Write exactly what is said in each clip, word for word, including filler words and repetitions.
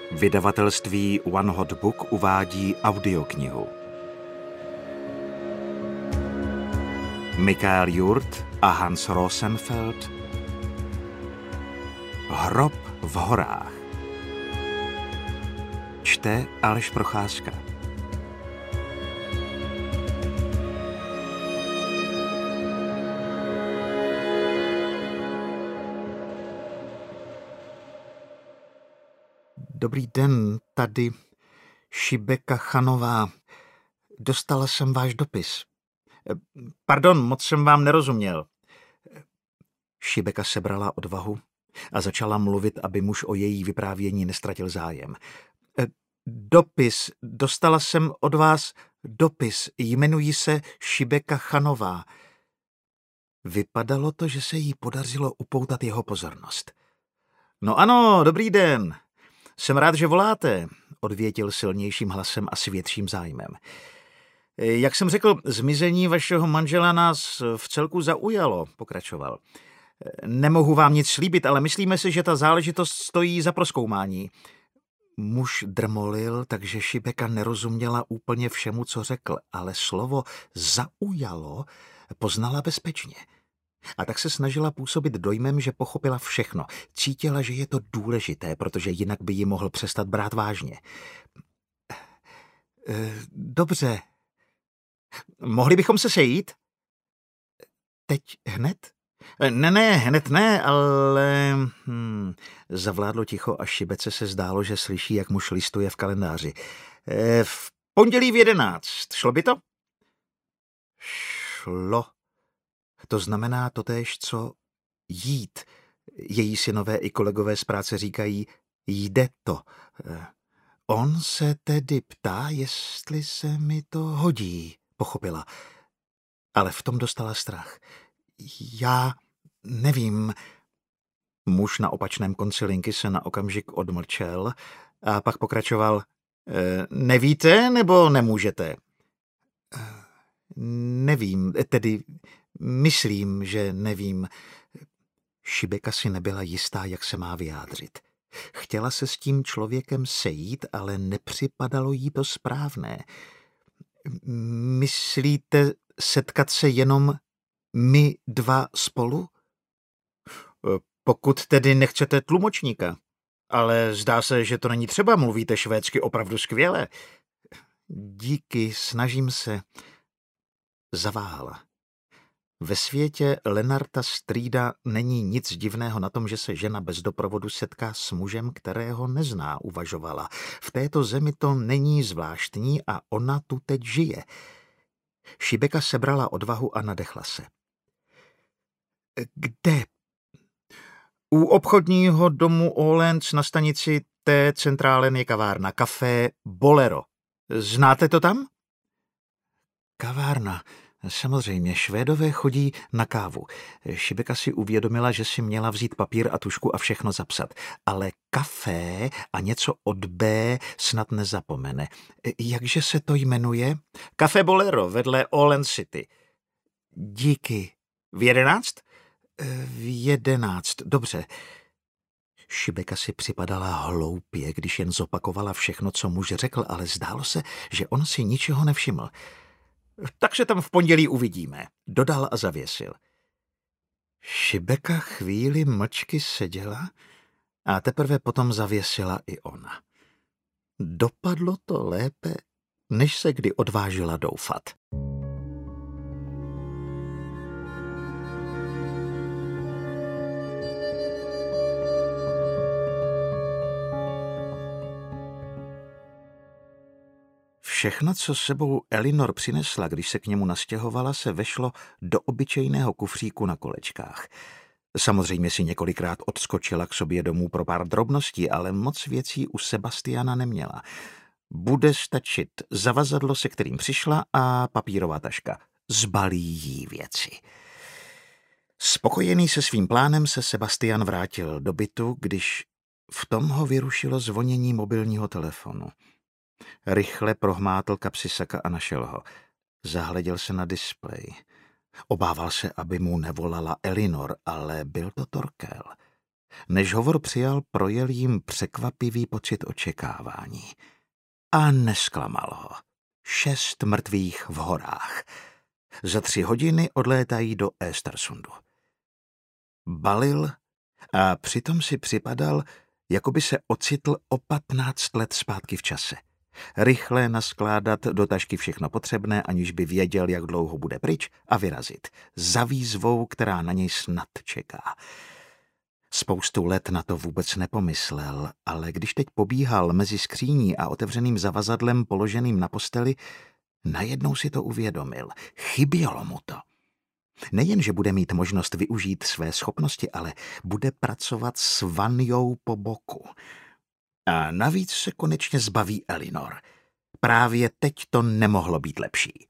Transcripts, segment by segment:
Vydavatelství One Hot Book uvádí audioknihu. Michael Jurt a Hans Rosenfeld. Hrob v horách. Čte Aleš Procházka. Dobrý den, tady Šibeka Chanová. Dostala jsem váš dopis. Pardon, moc jsem vám nerozuměl. Šibeka sebrala odvahu a začala mluvit, aby muž o její vyprávění nestratil zájem. Dopis, dostala jsem od vás dopis, jmenuji se Šibeka Chanová. Vypadalo to, že se jí podařilo upoutat jeho pozornost. No ano, dobrý den. Jsem rád, že voláte, odvětil silnějším hlasem a s větším zájmem. Jak jsem řekl, zmizení vašeho manžela nás v celku zaujalo, pokračoval. Nemohu vám nic slíbit, ale myslíme si, že ta záležitost stojí za prozkoumání. Muž drmolil, takže Šibeka nerozuměla úplně všemu, co řekl, ale slovo zaujalo poznala bezpečně. A tak se snažila působit dojmem, že pochopila všechno. Cítila, že je to důležité, protože jinak by ji mohl přestat brát vážně. Dobře. Mohli bychom se sejít? Teď hned? Ne, ne, hned ne, ale... Hmm. Zavládlo ticho a Šibece se zdálo, že slyší, jak muž listuje v kalendáři. V pondělí v jedenáct. Šlo by to? Šlo. To znamená totéž, co jít. Její synové i kolegové z práce říkají, jde to. On se tedy ptá, jestli se mi to hodí, pochopila. Ale v tom dostala strach. Já nevím. Muž na opačném konci linky se na okamžik odmlčel a pak pokračoval. Nevíte nebo nemůžete? Nevím, tedy... Myslím, že nevím. Šibeka si nebyla jistá, jak se má vyjádřit. Chtěla se s tím člověkem sejít, ale nepřipadalo jí to správné. Myslíte setkat se jenom my dva spolu? Pokud tedy nechcete tlumočníka. Ale zdá se, že to není třeba, mluvíte švédsky opravdu skvěle. Díky, snažím se. Zaváhala. Ve světě Lenarta Strýda není nic divného na tom, že se žena bez doprovodu setká s mužem, kterého nezná, uvažovala. V této zemi to není zvláštní a ona tu teď žije. Šibeka sebrala odvahu a nadechla se. Kde? U obchodního domu Åhléns na stanici T Centrálen je kavárna, kafé Bolero. Znáte to tam? Kavárna. Samozřejmě, Švédové chodí na kávu. Šibeka si uvědomila, že si měla vzít papír a tužku a všechno zapsat. Ale kafé a něco od B snad nezapomene. Jakže se to jmenuje? Café Bolero vedle Åhléns City. Díky. V jedenáct? V jedenáct, dobře. Šibeka si připadala hloupě, když jen zopakovala všechno, co muž řekl, ale zdálo se, že on si ničeho nevšiml. Tak se tam v pondělí uvidíme, dodal a zavěsil. Šibeka chvíli mlčky seděla a teprve potom zavěsila i ona. Dopadlo to lépe, než se kdy odvážila doufat. Všechno, co sebou Elinor přinesla, když se k němu nastěhovala, se vešlo do obyčejného kufříku na kolečkách. Samozřejmě si několikrát odskočila k sobě domů pro pár drobností, ale moc věcí u Sebastiana neměla. Bude stačit zavazadlo, se kterým přišla, a papírová taška. Zbalí jí věci. Spokojený se svým plánem se Sebastian vrátil do bytu, když v tom ho vyrušilo zvonění mobilního telefonu. Rychle prohmátl kapsy saka a našel ho. Zahleděl se na displej. Obával se, aby mu nevolala Elinor, ale byl to Torkel. Než hovor přijal, projel jim překvapivý pocit očekávání. A nesklamal ho. Šest mrtvých v horách. Za tři hodiny odlétají do Östersundu. Balil a přitom si připadal, jako by se ocitl o patnáct let zpátky v čase. Rychle naskládat do tašky všechno potřebné, aniž by věděl, jak dlouho bude pryč, a vyrazit. Za výzvou, která na něj snad čeká. Spoustu let na to vůbec nepomyslel, ale když teď pobíhal mezi skříní a otevřeným zavazadlem položeným na posteli, najednou si to uvědomil. Chybělo mu to. Nejen, že bude mít možnost využít své schopnosti, ale bude pracovat s Vanjou po boku. A navíc se konečně zbaví Elinor. Právě teď to nemohlo být lepší.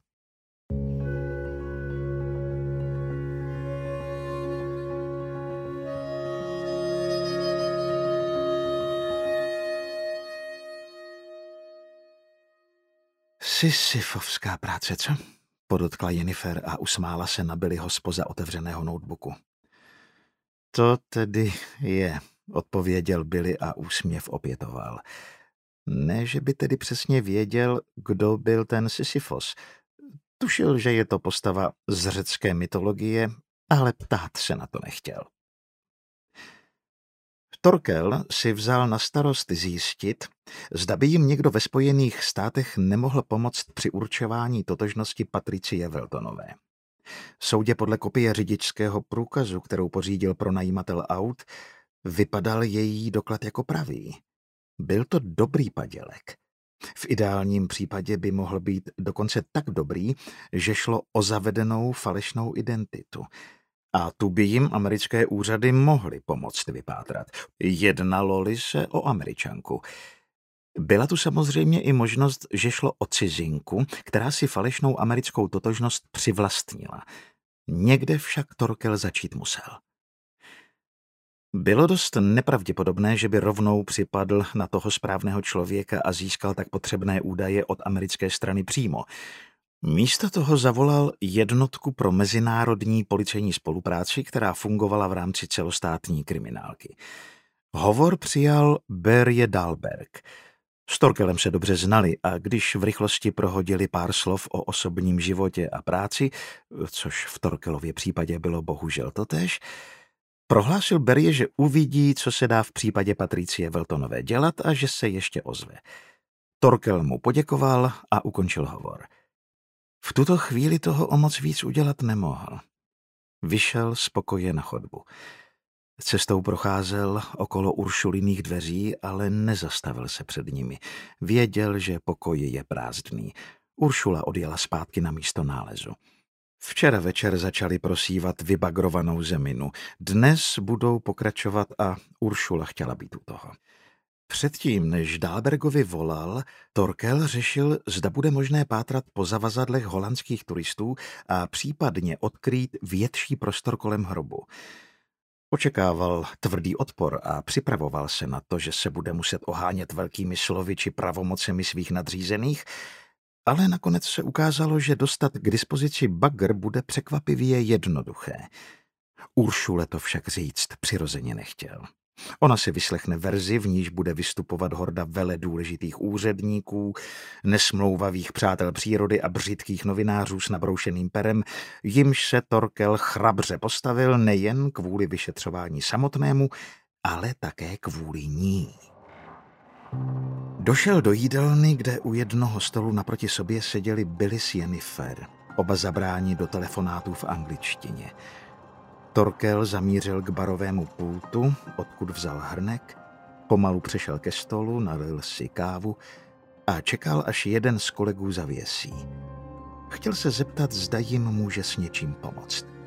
Sisyfovská práce, co? Podotkla Jennifer a usmála se na Billyho zpoza otevřeného notebooku. To tedy je, odpověděl Billy a úsměv opětoval. Ne, že by tedy přesně věděl, kdo byl ten Sisyfos. Tušil, že je to postava z řecké mytologie, ale ptát se na to nechtěl. Torkel si vzal na starost zjistit, zda by jim někdo ve Spojených státech nemohl pomoct při určování totožnosti Patricie Weltonové. Soudě podle kopie řidičského průkazu, kterou pořídil pronajímatel aut, vypadal její doklad jako pravý. Byl to dobrý padělek. V ideálním případě by mohl být dokonce tak dobrý, že šlo o zavedenou falešnou identitu. A tu by jim americké úřady mohly pomoct vypátrat. Jednalo-li se o Američanku. Byla tu samozřejmě i možnost, že šlo o cizinku, která si falešnou americkou totožnost přivlastnila. Někde však Torkel začít musel. Bylo dost nepravděpodobné, že by rovnou připadl na toho správného člověka a získal tak potřebné údaje od americké strany přímo. Místo toho zavolal jednotku pro mezinárodní policejní spolupráci, která fungovala v rámci celostátní kriminálky. Hovor přijal Börje Dahlberg. S Torkelem se dobře znali a když v rychlosti prohodili pár slov o osobním životě a práci, což v Torkelově případě bylo bohužel totéž, prohlásil Börje, že uvidí, co se dá v případě Patricie Weltonové dělat a že se ještě ozve. Torkel mu poděkoval a ukončil hovor. V tuto chvíli toho o moc víc udělat nemohl. Vyšel z pokoje na chodbu. Cestou procházel okolo Uršuliných dveří, ale nezastavil se před nimi. Věděl, že pokoj je prázdný. Uršula odjela zpátky na místo nálezu. Včera večer začali prosívat vybagrovanou zeminu. Dnes budou pokračovat a Uršula chtěla být u toho. Předtím, než Dahlbergovi volal, Torkel řešil, zda bude možné pátrat po zavazadlech holandských turistů a případně odkrýt větší prostor kolem hrobu. Očekával tvrdý odpor a připravoval se na to, že se bude muset ohánět velkými slovy či pravomocemi svých nadřízených, ale nakonec se ukázalo, že dostat k dispozici bagr bude překvapivě jednoduché. Uršule to však říct přirozeně nechtěl. Ona si vyslechne verzi, v níž bude vystupovat horda vele důležitých úředníků, nesmlouvavých přátel přírody a břitkých novinářů s nabroušeným perem, jimž se Torkel chrabře postavil nejen kvůli vyšetřování samotnému, ale také kvůli ní. Došel do jídelny, kde u jednoho stolu naproti sobě seděli Billy s Jennifer, oba zabráni do telefonátů v angličtině. Torkel zamířil k barovému pultu, odkud vzal hrnek, pomalu přešel ke stolu, nalil si kávu a čekal, až jeden z kolegů zavěsí. Chtěl se zeptat, zda jim může s něčím pomoct.